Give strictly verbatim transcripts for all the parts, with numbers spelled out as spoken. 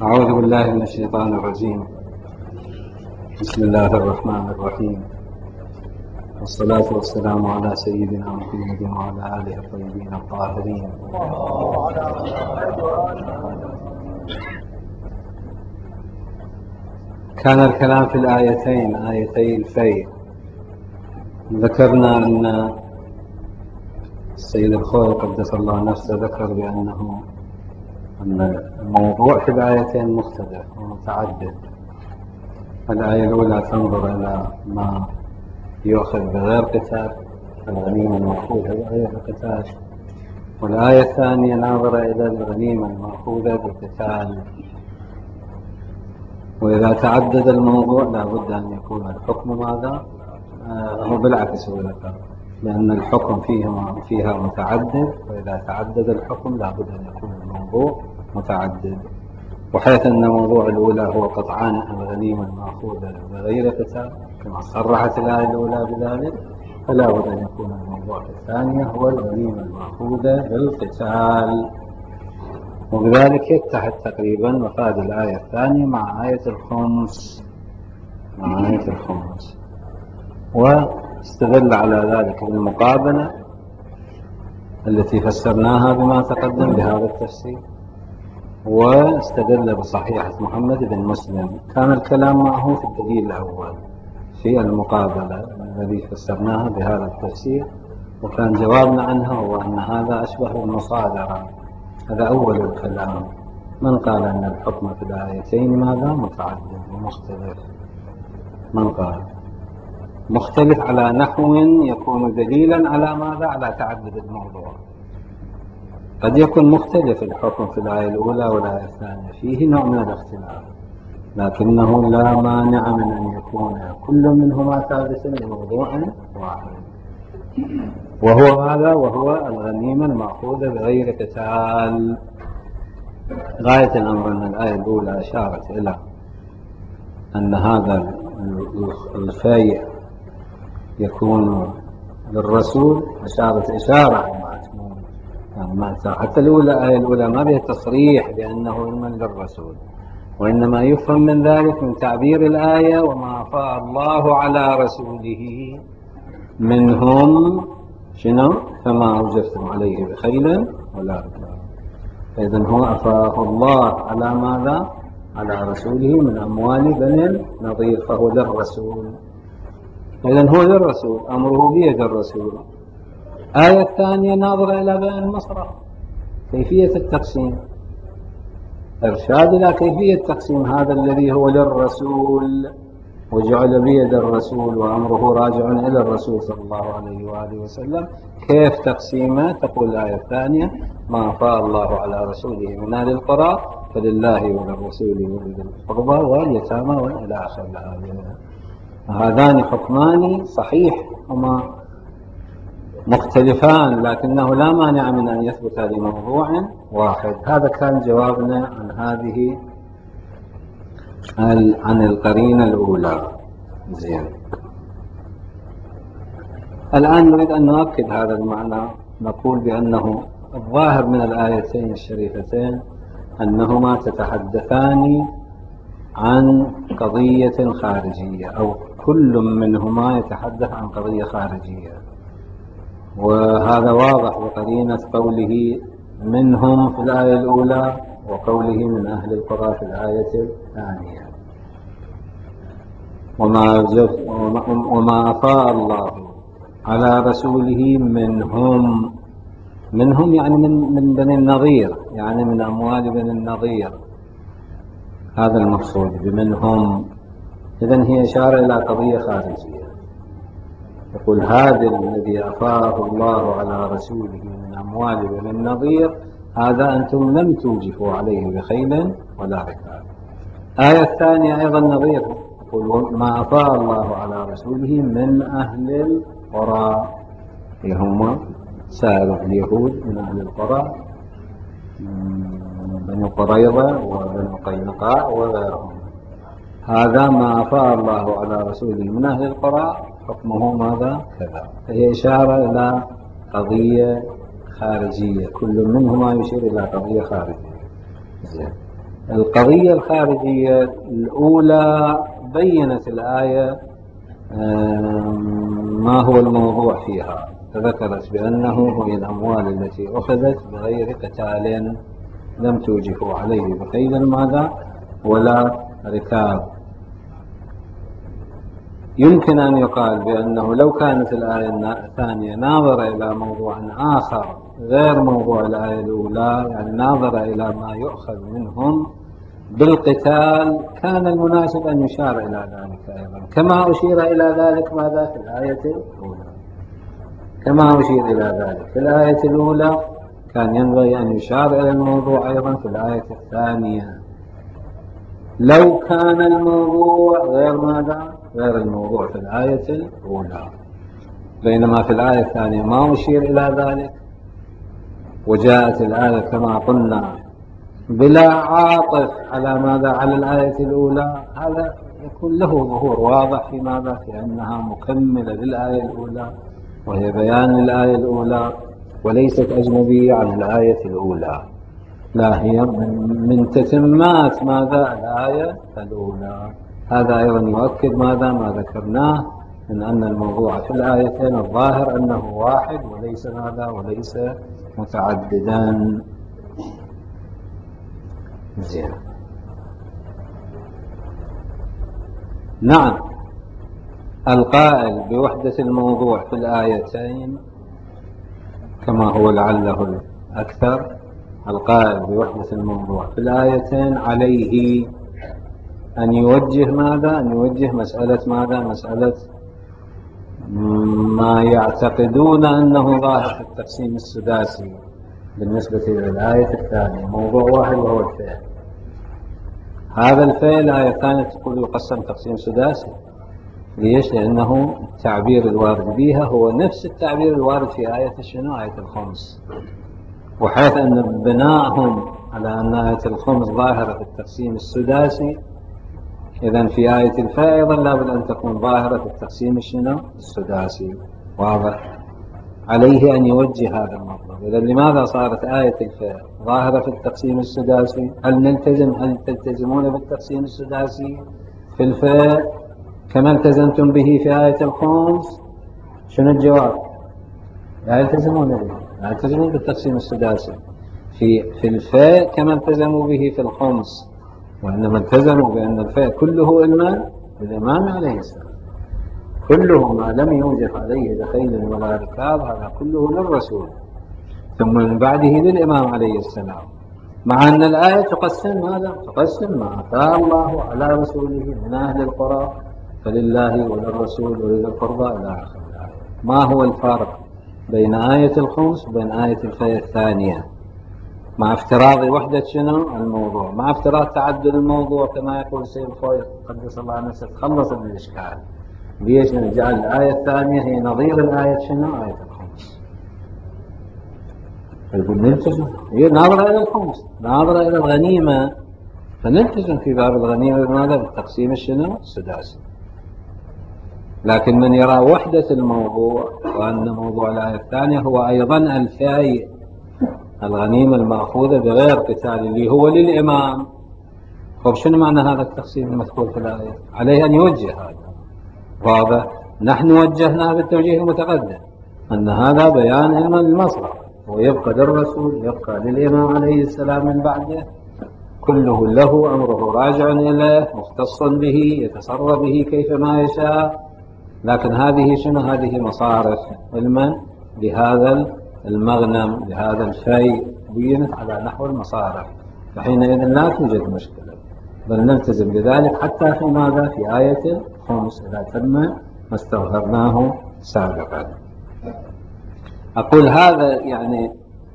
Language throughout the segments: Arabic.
أعوذ بالله من الشيطان الرجيم. بسم الله الرحمن الرحيم، والصلاة والسلام على سيدنا محمد وعلى آله الطيبين الطاهرين. كان الكلام في الآيتين، آيتي الفيء. ذكرنا أن السيد الخوي قدس الله نفسه ذكر بأنه أن الموضوع في الآيتين مختلف ومتعدد. الآية الأولى تنظر إلى ما يؤخذ بغير قتال، الغنيمة المأخوذة بغير قتال، والآية الثانية ناظرة إلى الغنيمة المأخوذة بقتال. وإذا تعدد الموضوع لا بد أن يكون الحكم ماذا؟ آه هو بالعكس هو ذكر، لأن الحكم فيها فيها متعدد، وإذا تعدد الحكم لا بد أن يكون الموضوع متعدد. وحيث أن موضوع الأولى هو قطعان الغنيمة المأخوذة بغير قتال كما صرحت الآية الأولى بذلك، فلا بد أن يكون الموضوع الثاني هو الغنيمة المأخوذة بالقتال. وبذلك يتحد تقريبا مفاد الآية الثانية مع آية الخمس مع آية الخمس واستدل على ذلك بالمقابلة التي فسرناها بما تقدم بهذا التفسير، واستدل بصحيحة محمد بن مسلم. كان الكلام معه في الدليل الأول في المقابلة الذي فسرناها بهذا التفسير، وكان جوابنا عنها هو أن هذا أشبه بالمصادرة. هذا أول الكلام. من قال أن الحكم في الآيتين ماذا؟ متعدد ومختلف. من قال مختلف على نحو يكون دليلا على ماذا؟ على تعدد الموضوع. قد يكون مختلف الحكم في الآية الأولى والآية الثانية، فيه نوع من الاختلاف، لكنه لا مانع من أن يكون كل منهما ثابتا لموضوع واحد، وهو ماذا؟ وهو الغنيمة المأخوذة بغير قتال. غاية الأمر أن الآية الأولى أشارت إلى أن هذا الفيء يكون للرسول، أشارت إشارة يعني ما حتى الأولى الآية الأولى ما بها تصريح بأنه من للرسول، وإنما يفهم من ذلك من تعبير الآية وما أفاء الله على رسوله منهم شنو؟ فما أوجفتم عليه بخيل ولا ركاب. إذن هو أفاء الله على ماذا؟ على رسوله من أموال بني النضير، فهو للرسول. إذن هو للرسول، أمره بيد الرسول. آية الثانية ناظرة إلى بيان المصرف، كيفية التقسيم، إرشاد إلى كيفية تقسيم هذا الذي هو للرسول وجعل بيد الرسول وأمره راجع إلى الرسول صلى الله عليه وآله وسلم. كيف تقسيمه؟ تقول الآية الثانية ما أفاء الله على رسوله من أهل القرى فلله وللرسول ولذي القربى واليتامى وإلى آخر الآية. هذان حكمان صحيح هما مختلفان، لكنه لا مانع من أن يثبت لموضوع واحد. هذا كان جوابنا عن هذه عن القرينة الأولى. زين، الآن نريد أن نؤكد هذا المعنى. نقول بأنه الظاهر من الآيتين الشريفتين أنهما تتحدثان عن قضية خارجية، أو كل منهما يتحدث عن قضية خارجية، وهذا واضح بقرينة قوله منهم في الآية الأولى وقوله من أهل القرى في الآية الثانية. وما, وما أفاء الله على رسوله منهم، منهم يعني من, من بني النضير، يعني من أموال بني النضير، هذا المقصود بمنهم. إذن هي إشارة إلى قضية خارجية. يقول هذا الذي أفاءه الله على رسوله من أموال بني النضير هذا أنتم لم توجفوا عليه بخيل ولا ركاب. آية الثانية أيضا نظير، يقول ما أفاء الله على رسوله من أهل القرى، هم سائر اليهود من أهل القرى، بني قريظة وبني قينقاع وغيرهم. هذا ما أفاء الله على رسوله من أهل القرى حكمه ماذا؟ كذا. فهي إشارة إلى قضية خارجية، كل منهما يشير إلى قضية خارجية. زين. القضية الخارجية الأولى بيّنت الآية ما هو الموضوع فيها، فذكرت بأنه هي الأموال التي أخذت بغير قتال لم توجفوا عليه بخيل ماذا ولا ركاب. يمكن أن يقال بأنه لو كانت الآية الثانية ناظرة إلى موضوع آخر غير موضوع الآية الأولى، يعني ناظرة إلى ما يؤخذ منهم بالقتال، كان المناسب أن يشار إلى ذلك أيضا، كما أشير إلى ذلك ماذا في الآية الأولى. كما أشير إلى ذلك في الآية الأولى كان ينبغي أن يشار إلى الموضوع أيضا في الآية الثانية، لو كان الموضوع غير ماذا غير الموضوع في الآية الأولى. بينما في الآية الثانية ما أشير إلى ذلك، وجاءت الآية كما قلنا بلا عاطف على ماذا على الآية الأولى، هذا يكون له ظهور واضح في ماذا في أنها مكملة للآية الأولى، وهي بيان الآية الأولى وليست أجنبية عن الآية الأولى، لا هي من تتمات ماذا الآية الأولى. هذا أيضا يؤكد ماذا ما ذكرناه من أن الموضوع في الآيتين الظاهر أنه واحد وليس ماذا وليس متعددا. زين. نعم، القائل بوحدة الموضوع في الآيتين كما هو لعله الأكثر، القائل بوحدة الموضوع في الآيتين عليه أن يوجه ماذا أن يوجه مسألة ماذا مسألة ما يعتقدون أنه ظاهر في التقسيم السداسي بالنسبة للآية الثانية، موضوع واحد وهو الفعل. هذا الفعل الآية الثانية تقول يقسم تقسيم سداسي. ليش؟ لأنه التعبير الوارد بها هو نفس التعبير الوارد في آية شنو؟ آية الخمس، وحيث أن بناءهم على أن آية الخمس ظاهرة في التقسيم السداسي، إذن في آية الفاء أيضا لابد أن تكون ظاهرة في التقسيم شنو؟ السداسي. واضح؟ عليه أن يوجه هذا المطلب. إذن لماذا صارت آية الفاء ظاهرة في التقسيم السداسي؟ هل نلتزم هل تلتزمون بالتقسيم السداسي في الفاء كما التزمتم به في آية الخمس؟ شنو الجواب؟ لا يلتزمون به، لا يلتزمون بالتقسيم السداسي في في الفاء كما التزموا به في الخمس، وإنما التزموا بأن الفاء كله إلما للإمام عليه السلام، كله ما لم يوجف عليه بخيل ولا ركاب هذا كله للرسول، ثم من بعده للإمام عليه السلام، مع أن الآية تقسم هذا تقسم ما أفاء الله على رسوله من أهل القرى فلله وللرسول ولذي القربى إلى آخر الآية. ما هو الفرق بين آية الخمس وبين آية الفاء الثانية؟ مع افتراض وحدة شنو الموضوع، مع افتراض تعدد الموضوع كما يقول السيد الخوي قدس الله نفسه، تخلص من الإشكال. ليش نجعل الآية الثانية هي نظير الآية شنو؟ آية الخمس. يقول نلتزم، هي ناظرة إلى الخمس، ناظرة إلى الغنيمة، فنلتزم في باب الغنيمة بماذا؟ بالتقسيم الشنو؟ السداسي. لكن من يرى وحدة الموضوع وأن موضوع الآية الثانية هو أيضا الفاء الغنيمة المأخوذة بغير قتال اللي هو للإمام، طب شنو معنى هذا التقسيم المذكور في الآية؟ عليه أن يوجه هذا. واضح؟ نحن وجهنا بالتوجيه المتقدم أن هذا بيان علم المصلحة، ويبقى للرسول يبقى للإمام عليه السلام من بعده، كله له أمره راجع إليه مختص به يتصرف به كيفما يشاء. لكن هذه شنو؟ هذه مصارف علما بهذا المغنم بهذا الشيء بينت على نحو المصارف، فحينئذ لا توجد مشكلة، بل نلتزم بذلك حتى في ماذا؟ في آية الخمس إذا تم ما استظهرناه سابقا. أقول هذا يعني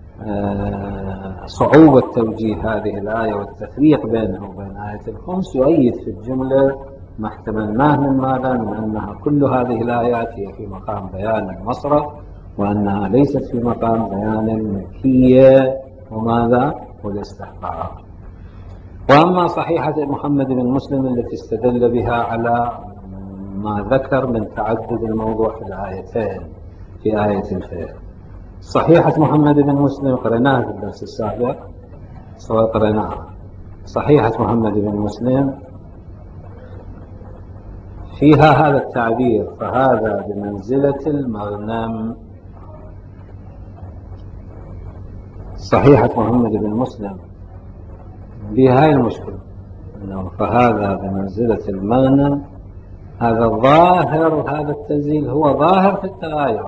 صعوبة توجيه هذه الآية والتفريق بينه وبين آية الخمس يؤيد في الجملة ما احتملناه من ماذا؟ من أنها كل هذه الآيات هي في مقام بيان المصرف، وأنها ليست في مقام بيان الملكية وماذا؟ والاستحقاق. وأما صحيحة محمد بن مسلم التي استدل بها على ما ذكر من تعدد الموضوع في الآيتين في آية الفيل، صحيحة محمد بن مسلم قرأناها في الدرس السابق سواء قرأناها صحيحة محمد بن مسلم فيها هذا التعبير: فهذا بمنزلة المغنم. صحيحة محمد بن مسلم بها هاي المشكلة، إنه فهذا بمنزلة المغنم. هذا ظاهر، هذا التنزيل هو ظاهر في التغاير،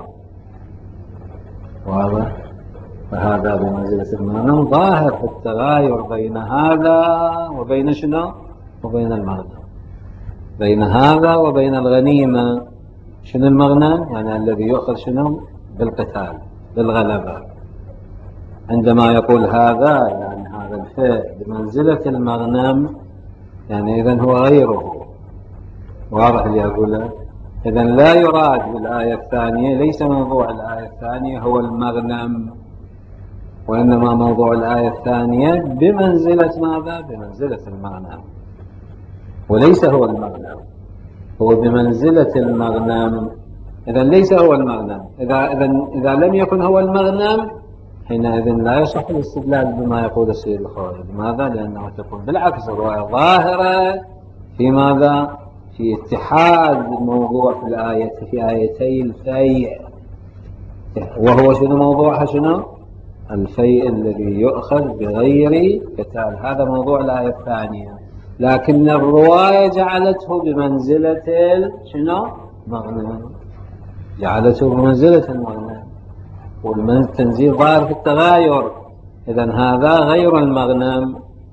واضح؟ فهذا بمنزلة المغنم ظاهر في التغاير بين هذا وبين شنو؟ وبين المغنم، بين هذا وبين الغنيمة. شنو المغنم؟ يعني الذي يؤخذ شنو؟ بالقتال، بالغلبة. عندما يقول هذا يعني هذا الفعل بمنزلة المغنم، يعني إذن هو غيره. واضح اللي أقوله؟ إذن لا يراد بالآية الثانية، ليس موضوع الآية الثانية هو المغنم، وإنما موضوع الآية الثانية بمنزلة ماذا؟ بمنزلة المغنم، وليس هو المغنم، هو بمنزلة المغنم. إذن ليس هو المغنم. إذا, إذا, إذا لم يكن هو المغنم حينئذ لا يصح الاستدلال بما يقول السيد الخوئي. لماذا؟ لأنه تكون بالعكس الرواية ظاهرة في ماذا؟ في اتحاد الموضوع في الآية، في آيتي الفيء. وهو شنو موضوعها؟ شنو؟ الفيء الذي يؤخذ بغير قتال، هذا موضوع الآية الثانية. لكن الرواية جعلته بمنزلة شنو؟ مغنم، جعلته بمنزلة المغنم، والتنزيل ظاهر في التغاير. إذن هذا غير المغنم.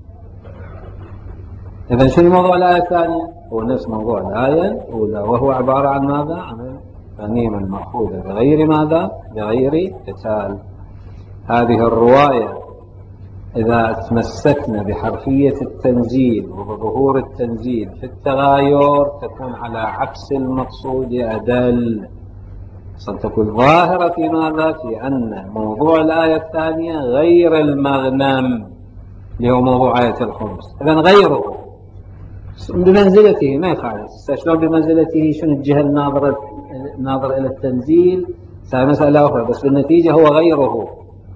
إذن شنو موضوع الآية الثانية؟ هو نفس موضوع الآية الأولى، وهو عبارة عن ماذا؟ عن غنيمة المأخوذة بغير ماذا؟ بغير قتال. هذه الرواية إذا تمسكنا بحرفية التنزيل وبظهور التنزيل في التغاير تكون على عكس المقصود أدل، ستكون ظاهرة في ماذا؟ في أن موضوع الآية الثانية غير المغنم اللي هو موضوع آية الخمس. إذن غيره بمنزلته، ما يخالف. شلون بمنزلته؟ شنو الجهة الناظرة الناظر إلى التنزيل؟ هذه مسألة أخرى، بس بالنتيجة هو غيره.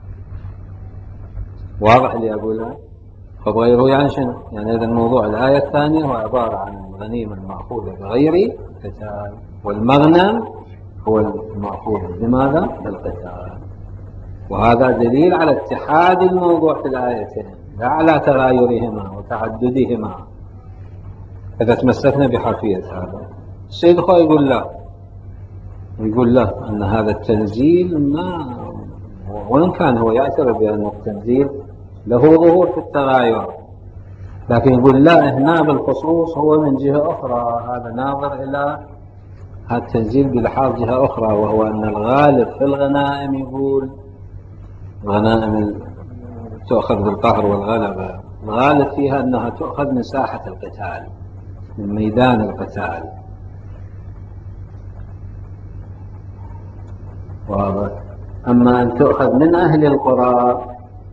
واضح اللي أقولها؟ فغيره يعني شنو؟ يعني إذا موضوع الآية الثانية هو عبارة عن الغنيمة المأخوذة بغير قتال، والمغنم هو المأخوذ بماذا؟ بالقتال. وهذا دليل على اتحاد الموضوع في الآيتين، لا على تغايرهما وتعددهما. إذا تمسكنا بحرفية هذا، السيد الخوئي يقول لا، يقول لا أن هذا التنزيل ما، وإن كان هو يعترف بأن التنزيل له ظهور في التغاير، لكن يقول لا، هنا بالخصوص هو من جهة أخرى، هذا ناظر إلى هذا التنزيل بلحاظ جهة أخرى، وهو أن الغالب في الغنائم، يقول الغنائم تؤخذ بالقهر والغلبة، الغالب فيها أنها تؤخذ من ساحة القتال، من ميدان القتال. واضح؟ أما أن تؤخذ من أهل القرى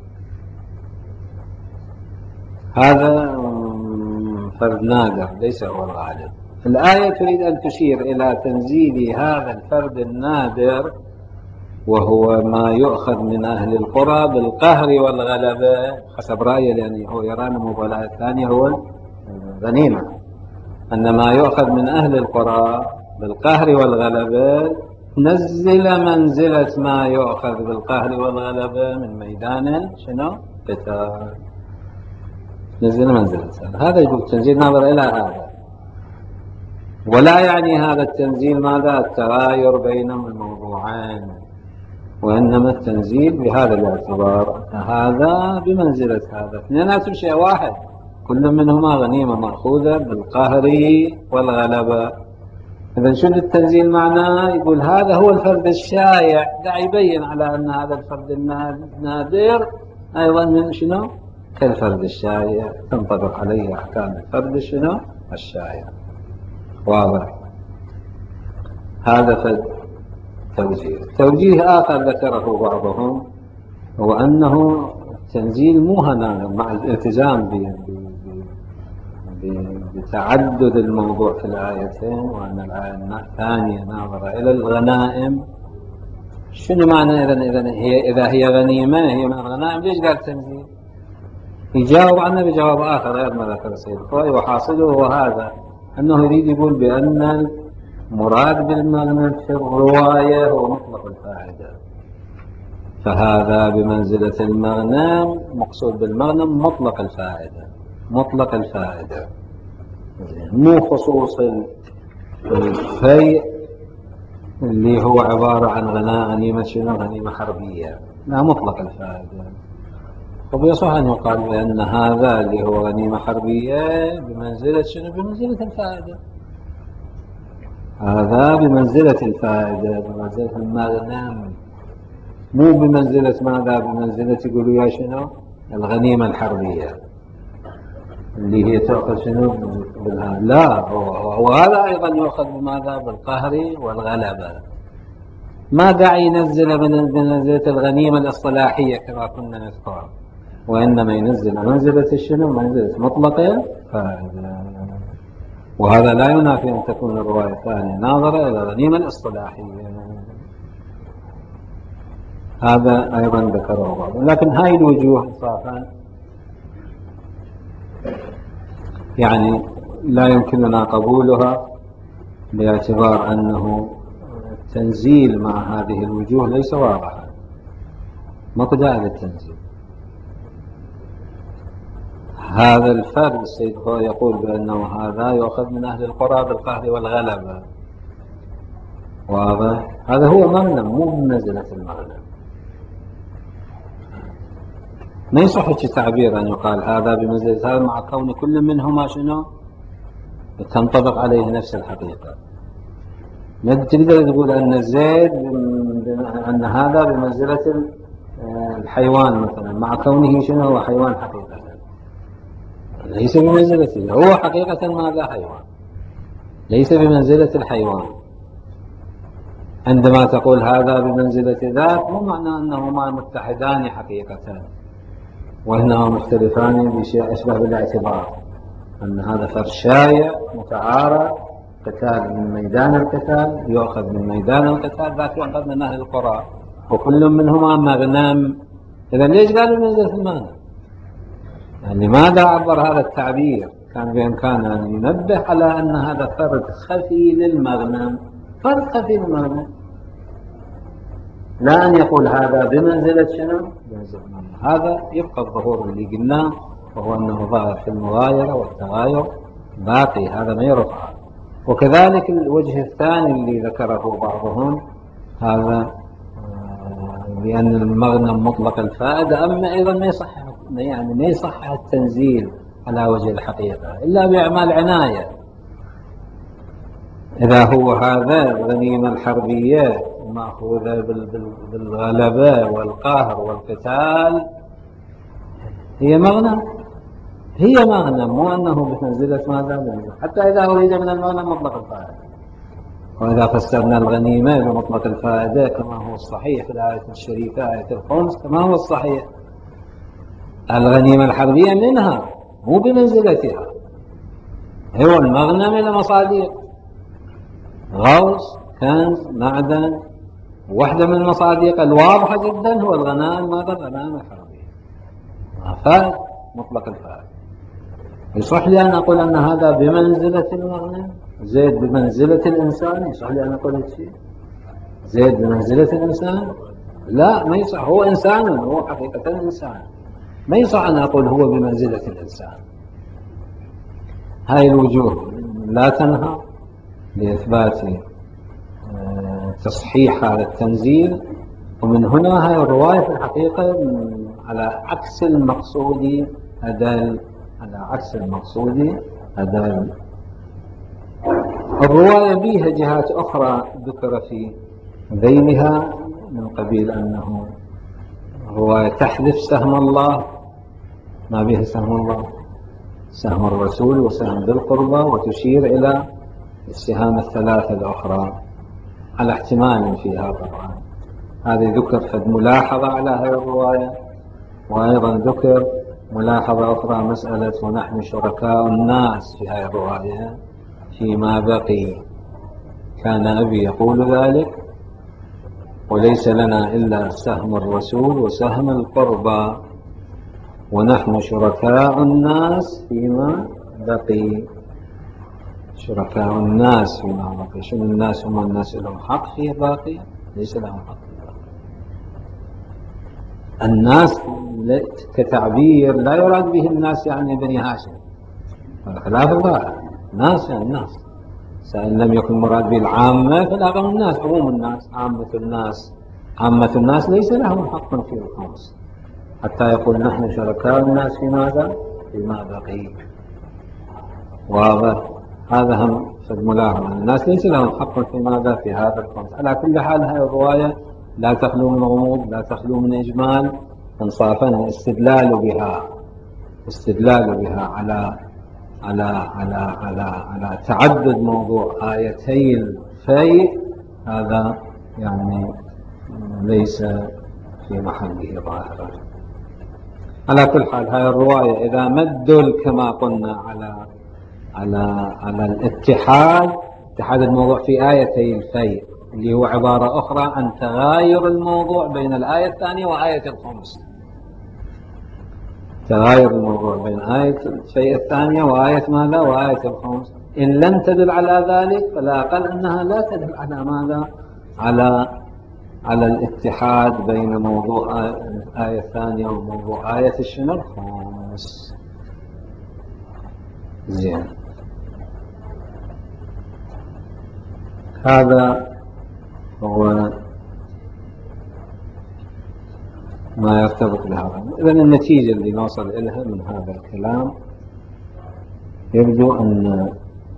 هذا فرد نادر، ليس هو الغالب. الآية تريد أن تشير إلى تنزيل هذا الفرد النادر، وهو ما يؤخذ من أهل القرى بالقهر والغلبة حسب رأيه، لأنه هو يرى أن الموضوع الآية الثانية هو غنيمة، أن ما يؤخذ من أهل القرى بالقهر والغلبة نزل منزلة ما يؤخذ بالقهر والغلبة من ميدان شنو؟ قتال. نزل منزلة هذا، يقول التنزيل ناظر إلى هذا، ولا يعني هذا التنزيل ماذا؟ التغاير بين الموضوعين، وإنما التنزيل بهذا الاعتبار، هذا بمنزلة هذا، اثنيناتهم شيء واحد، كل منهما غنيمة مأخوذة بالقهر والغلبة. إذا شنو التنزيل معناه؟ يقول هذا هو الفرد الشائع، دا يبين على أن هذا الفرد النادر أيضا من شنو؟ كالفرد الشائع، تنطبق عليه أحكام الفرد شنو؟ الشائع. واضح؟ هذا فرد توجيه. توجيه آخر ذكره بعضهم هو أنه التنزيل مو هنا مع الالتزام بتعدد الموضوع في الآيتين، وأن الآية الثانية ناظرة إلى الغنائم. شنو معنى إذا إذا هي إذا هي غنيمة، هي من الغنائم، ليش قال تنزيل؟ يجاوب عنه بجواب آخر غير ما ذكر السيد الخوئي، وحاصله وهذا أنه يريد يقول بأن المراد بالمغنم في الرواية هو مطلق الفائدة، فهذا بمنزلة المغنم، مقصود بالمغنم مطلق الفائدة، مطلق الفائدة مو خصوص الفيء اللي هو عبارة عن غنيمة شنو، غنيمة حربية، لا مطلق الفائدة. طب يصح أن يقال بأن هذا اللي هو غنيمة حربية بمنزلة شنو، بمنزلة الفائدة، هذا بمنزلة الفائدة، بمنزلة المغنم، مو بمنزلة ماذا، بمنزلة يقولوا يا شنو، الغنيمة الحربية اللي هي تأخذ شنو بالها. لا، وهذا أيضا يأخذ بماذا، بالقهر والغلبة، ما داعي ينزل بمنزلة الغنيمة الاصطلاحية كما كنا نذكر، وإنما ينزل منزلة الشنو، منزلة مطلق الفائدة. وهذا لا ينافي أن تكون الرواية الثانية ناظرة إلى الغنيمة الاصطلاحية، هذا أيضا ذكره بعض. لكن هاي الوجوه إنصافا يعني لا يمكننا قبولها، باعتبار أنه التنزيل مع هذه الوجوه ليس واضحا، مقدار التنزيل. هذا الفرد السيد هو يقول بأنه هذا يؤخذ من أهل القرى بالقهر والغلبة، واضح، هذا هو مغنم مو بمنزلة المغنم. ما يصح التعبير أن يقال هذا بمنزلة هذا مع كون كل منهما شنو تنطبق عليه نفس الحقيقة. ما تقدر تقول أن زيد أن هذا بمنزلة الحيوان مثلا مع كونه شنو هو حيوان حقيقة، ليس بمنزلته، هو حقيقة ماذا، حيوان، ليس بمنزلة الحيوان. عندما تقول هذا بمنزلة ذاك مو معنى أنهما متحدان حقيقة، وإنما مختلفان بشيء أشبه بالاعتبار، أن هذا فرد شايع متعارض، قتال من ميدان القتال يؤخذ من ميدان القتال، ذاك يؤخذ من أهل القرى، وكل منهما مغنم. إذا ليش قالوا منزلة المغنم؟ يعني لماذا عبر هذا التعبير؟ كان بإمكانه أن ينبه على أن هذا فرد خفي للمغنم، فرد خفي للمغنم، لا أن يقول هذا بمنزلة شنو، بمنزلة المغنم. هذا يبقى الظهور اللي قلناه، وهو أنه ظاهر في المغايرة والتغاير باقي، هذا ما يرفع. وكذلك الوجه الثاني اللي ذكره بعضهم، هذا بأن المغنم مطلق الفائدة، أما أيضا ما يصح، يعني ما يصح التنزيل على وجه الحقيقة إلا بأعمال عناية. إذا هو هذا الغنيمة الحربية مأخوذة بالغلبة والقهر والقتال، هي مغنم، هي مغنم، مو أنه بمنزلة ماذا، حتى إذا أريد من المغنم مطلق الفائدة. وإذا فسرنا الغنيمة بمطلق الفائدة كما هو الصحيح في الآية الشريفة آية الخمس، كما هو الصحيح الغنيمة الحربية منها مو بمنزلتها، هو المغنم إلى مصاديق، غوص، كنز، معدن. واحدة من المصاديق الواضحة جدا هو الغنائم، ماذا، الغنائم الحربية، فائد مطلق الفائدة. يصح لي أن أقول أن هذا بمنزلة المغنم، زيد بمنزلة الإنسان، يصح لي أن أقول هذا الشيء، زيد بمنزلة الإنسان؟ لا، ما يصح، هو إنسان، هو حقيقة إنسان، ما يصح أن أقول هو بمنزلة الإنسان. هاي الوجوه لا تنهى لإثبات تصحيح هذا التنزيل، ومن هنا هاي الرواية في الحقيقة على عكس المقصود أدل، على عكس المقصود أدل. الرواية بها جهات أخرى ذكر في ذيلها، من قبيل أنه رواية تحذف سهم الله، ما بها سهم الله، سهم الرسول وسهم ذي القربى، وتشير إلى السهام الثلاثة الأخرى على احتمال فيها طبعا. هذه ذكر فد ملاحظة على هذه الرواية، وأيضا ذكر ملاحظة أخرى مسألة ونحن شركاء الناس في هذه الرواية فيما بقي. كان أبي يقول ذلك، وليس لنا إلا سهم الرسول وسهم القربى، ونحن شركاء الناس فيما بقي. شركاء الناس فيما بقي. شنو الناس؟ هم الناس لهم حق فيه باقي؟ ليس لهم حق فيه باقي. الناس كتعبير لا يراد به الناس يعني بني هاشم، خلاف الظاهر. ناس يعني الناس، إن لم يكن مراد به العامة فالأغلب الناس، عموم الناس، عامة الناس. عامة الناس ليس لهم حق في الخمس، حتى يقول نحن شركاء الناس في ماذا؟ فيما بقي. واضح؟ هذا هم في الملاحظة، الناس ليس لهم حق في ماذا؟ في هذا الخمس. على كل حال هذه الرواية لا تخلو من غموض، لا تخلو من إجمال. انصافا الاستدلال بها استدلال بها على على على على على تعدد موضوع آيتي الفيء، هذا يعني ليس في محله ظاهرا. على كل حال هذه الرواية إذا مدل كما قلنا على على على الاتحاد اتحاد الموضوع في آيتي الفيء، اللي هو عبارة أخرى عن تغاير الموضوع بين الآية الثانية وآية الخمس. تغاير الموضوع بين آية الفيء الثانية وآية ماذا؟ وآية الخمس. إن لم تدل على ذلك فلا أقل أنها لا تدل على ماذا؟ على على الاتحاد بين موضوع الآية الثانية وموضوع آية الشنو؟ الخمس. زين، هذا هو ما يرتبط بهذا. إذن النتيجة اللي نوصل إليها من هذا الكلام يبدو أن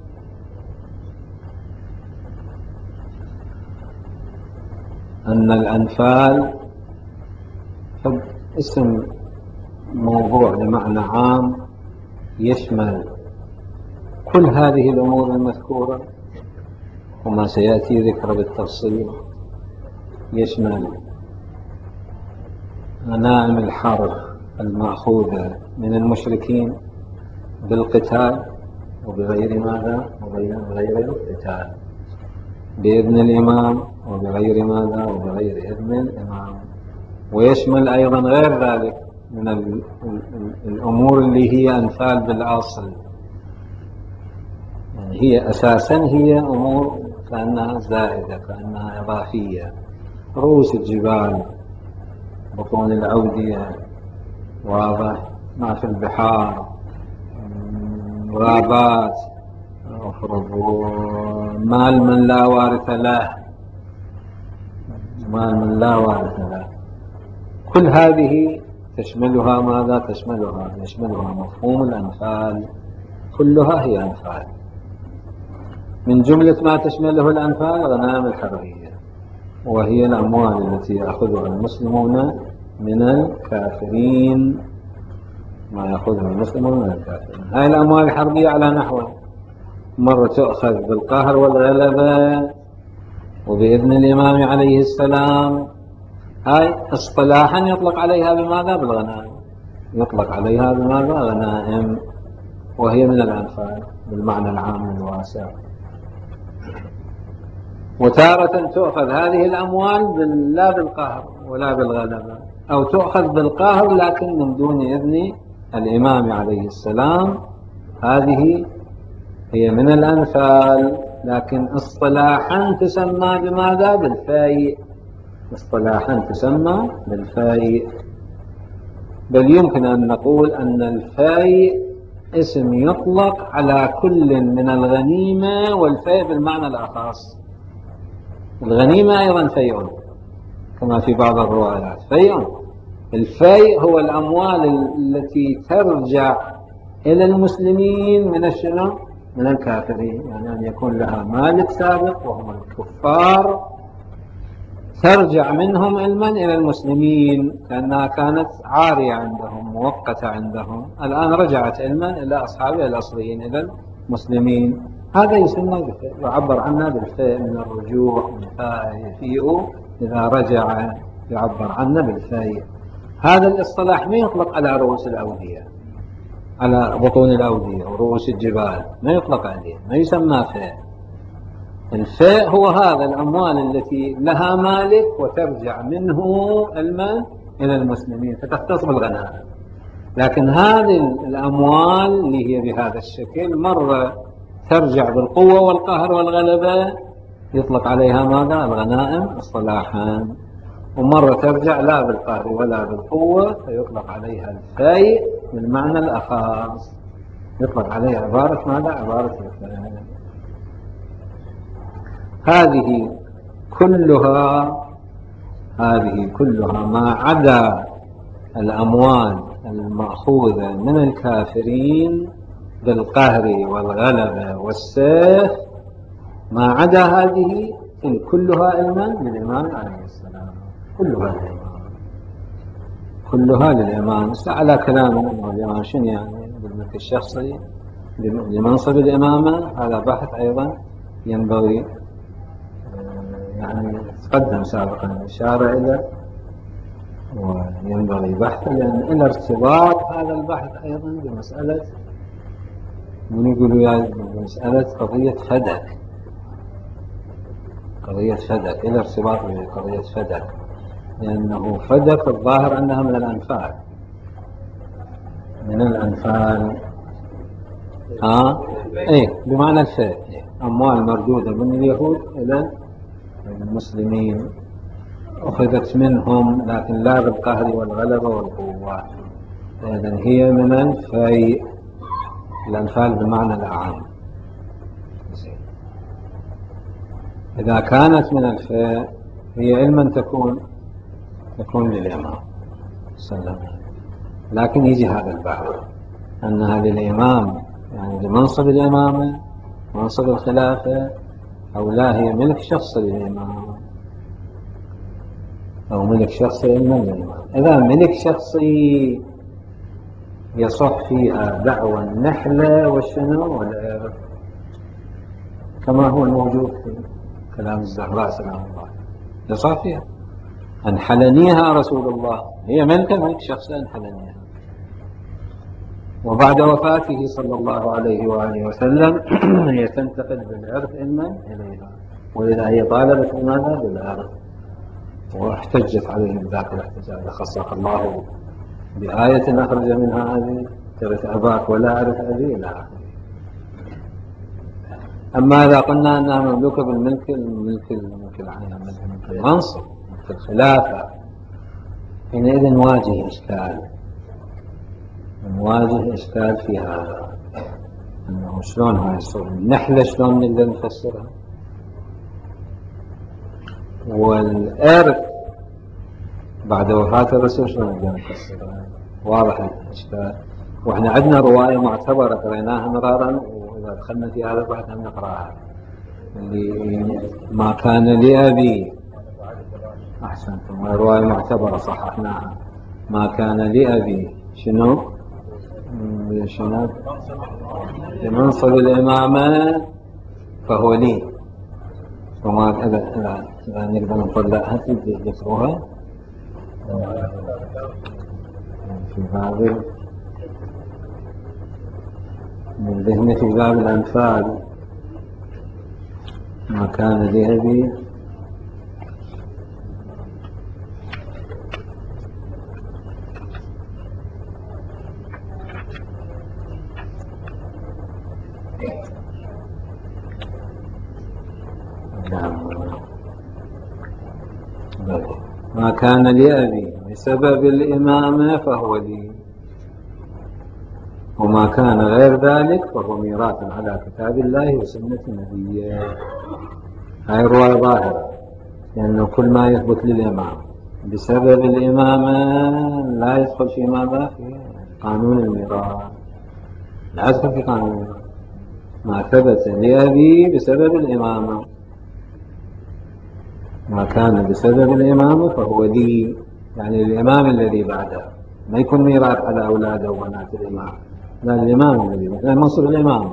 أن الأنفال اسم موضوع لمعنى عام يشمل كل هذه الأمور المذكورة وما سيأتي ذكر بالتفصيل. يشمل غنائم الحرب المأخوذة من المشركين بالقتال وبغير ماذا؟ وبغير القتال، بإذن الإمام وبغير ماذا؟ وبغير إذن الإمام. ويشمل أيضا غير ذلك من الأمور اللي هي أنفال بالأصل، يعني هي أساسا هي أمور كأنها زائدة، كأنها إضافية. رؤوس الجبال، بطون الأودية، واضح، ما في البحار، غابات، مال من لا وارث له، مال من لا وارث له، كل هذه تشملها ماذا؟ تشملها يشملها مفهوم الأنفال، كلها هي أنفال. من جملة ما تشمله الأنفال غنائم الحربية، وهي الأموال التي يأخذها المسلمون من الكافرين، ما يأخذها المسلمون من الكافرين. هاي الأموال الحربية على نحو: مرة تؤخذ بالقهر والغلبة وبإذن الإمام عليه السلام، هاي اصطلاحا يطلق عليها بماذا؟ بالغنائم. يطلق عليها بماذا؟ غنائم، وهي من الأنفال بالمعنى العام الواسع. وتارة تؤخذ هذه الأموال لا بالقهر ولا بالغلبة، أو تؤخذ بالقهر لكن من دون إذن الإمام عليه السلام، هذه هي من الأنفال، لكن اصطلاحا تسمى بماذا؟ بالفيء. اصطلاحا تسمى بالفيء. بل يمكن أن نقول أن الفيء اسم يطلق على كل من الغنيمة والفيء بالمعنى الأخص. الغنيمة أيضا فيء كما في بعض الروايات فيء. الفيء هو الأموال التي ترجع إلى المسلمين من الشنو؟ من الكافرين، يعني أن يكون لها مالك سابق وهم الكفار، ترجع منهم علما إلى المسلمين، كأنها كانت عارية عندهم مؤقتة عندهم، الآن رجعت علما إلى أصحابها الأصليين إلى المسلمين. هذا يسمى بالفيء، يعبر عنه بالفيء، من الرجوع، من فاء يفيء إذا رجع يعبر عنه بالفيء. هذا الاصطلاح ما يطلق على رؤوس الأودية، على بطون الأودية ورؤوس الجبال، ما يطلق عليه، ما يسمى فيء. الفيء هو هذا الأموال التي لها مالك وترجع منه المال إلى المسلمين، فتختص بالغنائم. لكن هذه الأموال اللي هي بهذا الشكل مرة ترجع بالقوة والقهر والغلبة يطلق عليها ماذا؟ الغنائم اصطلاحا، ومرة ترجع لا بالقهر ولا بالقوة فيطلق عليها الفيء بالمعنى الأخص، يطلق عليها عبارة ماذا؟ عبارة الفيء. هذه كلها هذه كلها ما عدا الأموال المأخوذة من الكافرين بالقهر والغلبة والسيف، ما عدا هذه كلها علما للإمام عليه السلام، كلها للإمام كلها للإمام. على كلامنا أنه الإمام شنو يعني بالملك الشخصي لمنصب الإمامة، هذا بحث أيضا ينبغي يعني تقدم سابقا الإشارة إلى، وينبغي بحثه لأن إلى ارتباط هذا البحث أيضا بمسألة من يقولوا يعني بمسألة قضية فدك، قضية فدك إلى ارتباط بقضية فدك، لأنه فدك الظاهر أنها من الأنفال من الأنفال ها إيه بمعنى الفيء، أموال مردودة من اليهود إلى المسلمين أخذت منهم لكن لا بالقهر والغلبة والقوة، إذن هي من الفيء، الأنفال بمعنى الأعم. إذا كانت من الفيء هي علما تكون تكون للإمام صلى الله عليه وسلم، لكن يجي هذا البحث أنها للإمام يعني لمنصب الإمامة منصب الخلافة، أو لا هي ملك شخصي للإمام أو ملك شخصي إما للإمام. إذا ملك شخصي يصح فيها دعوى النحلة والشنو والإرث كما هو الموجود في كلام الزهراء سلام الله، يصح فيها أنحلنيها رسول الله، هي ملك ملك شخصي أنحلنيها، وبعد وفاته صلى الله عليه وآله وسلم هي تنتقل بالإرث إما إليها، ولذا هي طالبت ماذا بالإرث، واحتجت عليهم ذاك الاحتجاج خصك الله بآية أخرج منها أبي ترث أباك ولا أرث أبي إلى آخره. أما إذا قلنا أنها مملوكة بالملك الملك الملك العام ملك المنصب ملك الخلافة، حينئذ نواجه إشكال نواجه إشكال في هذا، أنه شلون هاي الصورة النحلة شلون نقدر نفسرها، والإرث بعد وفاة الرسول شلون نقدر نفسرها، واضح الإشكال. وإحنا عندنا رواية معتبرة قريناها مرارا، وإذا دخلنا في هذا البحث هم نقرأها، اللي ما كان لأبي أحسنتم، رواية معتبرة صححناها، ما كان لأبي شنو شنو لمنصب الإمامة فهو لي، وما إذا إذا نقدر نطلعها تذكروها في باب من ذهن في باب الأنفال، ما كان لأبي ما كان لأبي بسبب الإمامة فهو لي، وما كان غير ذلك فهو ميراث على كتاب الله وسنة نبيه. هاي الرواية ظاهرة، لأنه كل ما يثبت للإمام بسبب الإمامة لا يدخل في ماذا في قانون الميراث، لا يدخل في قانون الميراث. ما ثبت لأبي بسبب الإمامة، ما كان بسبب الإمامة فهو لي، يعني الإمام الذي بعده، ما يكون ميراث على أولاده وبنات الإمام، لا الإمام الذي بعده منصب الإمامة.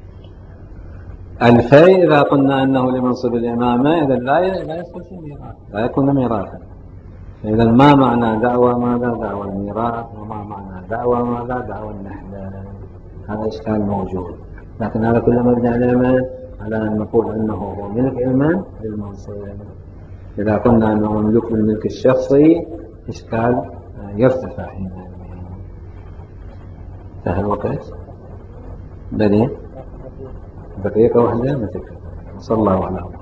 الفيء إذا قلنا أنه لمنصب الإمامة إذا لا لا يدخل في ميراث، لا يكون ميراثا. إذا ما معنى دعوى ماذا دعوى الميراث، وما معنى دعوى ماذا دعوى النحلة، هذا إشكال موجود. لكن هذا كله مبني على على أن نقول أنه هو ملك علما للمنصب. إذا قلنا أنه مملوك بالملك الشخصي إشكال يرتفع حينئذ. انتهى الوقت. بلي دقيقة واحدة مثل. صلى الله عليه وسلم.